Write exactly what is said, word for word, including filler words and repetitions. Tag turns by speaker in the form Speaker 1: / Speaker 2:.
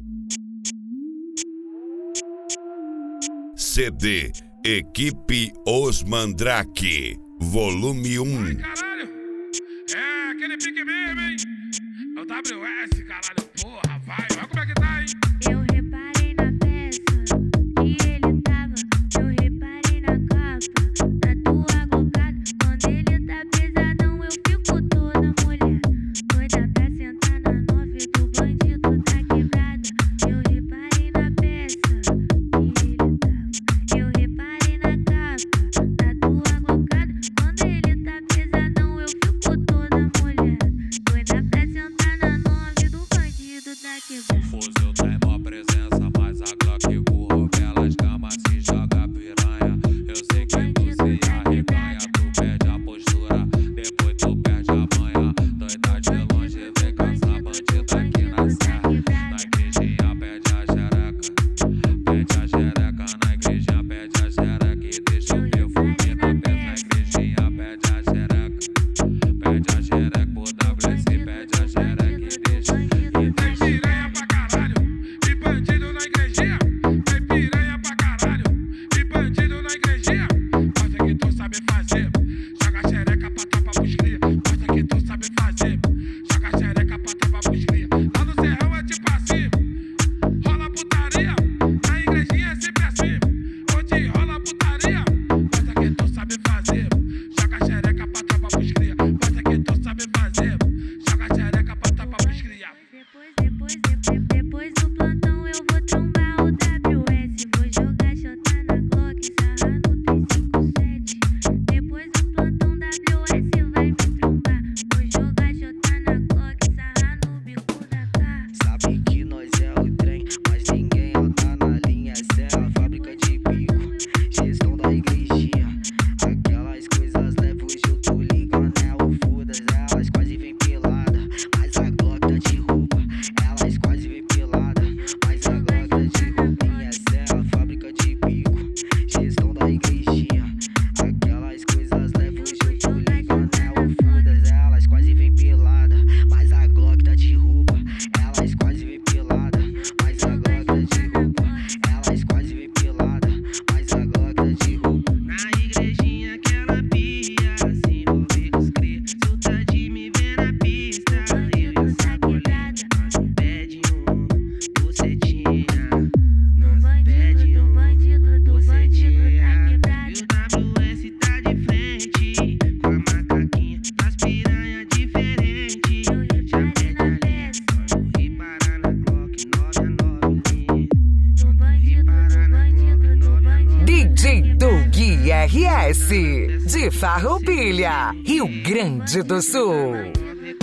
Speaker 1: C D Equipe Os Mandrake, volume um.
Speaker 2: Ai, caralho! É aquele pique mesmo, hein? É o W S, caralho, porra, vai, olha como é que tá, hein?
Speaker 3: Eu reparei na peça que ele tava, eu reparei na capa da tua gongada. Quando ele tá pesadão, eu fico toda mulher, doida pra sentar na nove do bandido da quebrada. Eu reparei na peça que ele tava, eu reparei na capa da tua gongada. Quando ele tá pesadão, eu fico toda mulher, doida pra sentar na nove do bandido da quebrada.
Speaker 4: O fuzil tem mó presença, mas a Glock curva pelas camas se joga piranha. Eu sei que tu se arreganha, tu perde a postura, depois tu perde a manha. Doida de longe, vem caçar bandida aqui na serra. Na igrejinha pede a xereca, pede a xereca. Na igrejinha pede a xereca e deixa o perfume na peça. Na igrejinha pede a xereca, pede a xereca. O W S pede a xereca e deixa, e deixa.
Speaker 2: Piranha pra caralho, e bandido na igrejinha. Vai piranha pra caralho, e bandido na igrejinha. Mostra que tu sabe fazer, joga xereca pra tropa pros cria. Mostra que tu sabe fazer, joga xereca pra tropa pros cria. Lá no Serrão é tipo assim, rola putaria. Na igrejinha é sempre assim, onde rola putaria. Mostra que tu sabe fazer, joga xereca pra tropa pros cria. Mostra que tu sabe fazer, joga xereca pra tropa pros cria.
Speaker 3: Depois, depois, depois, depois do plantão eu vou trombar o W S. Vou jogar xota na Glock, sarrar no três cinco sete. Depois do plantão W S vai me trombar. Vou jogar xota na Glock, sarrar no bico da cara.
Speaker 5: Sabe que nós é o trem, mas ninguém anda na linha. Essa é a fábrica de bico, gestão da igrejinha. Aquelas coisas levam junto, liga anel, fodas. Elas quase vem pelada, mas a Glock tá de roupa. Elas quase vem pelada, mas a Glock tá de roupinha. Essa é a fábrica de bico, gestão da igrejinha. Aquelas coisas levam junto, liga anel, fodas. Elas quase vem pelada, mas a Glock tá de roupa. Elas quase vem pelada, mas a Glock tá de roupa. Elas quase vem pelada, mas a Glock tá de roupa. Na igrejinha que ela pia, assim no bico os cria. Solta de me ver na pista, eu e o sacoleta. Nós pede um, você tinha. Nós pede um, você tinha. E o W S tá de frente, com a macaquinha das piranha diferente. Já pede a lista, vamos reparar na Glock nove a nove.
Speaker 3: Do bandido, do bandido, do bandido.
Speaker 6: D J Doug R S, de Farroupilha, Rio Grande do Sul.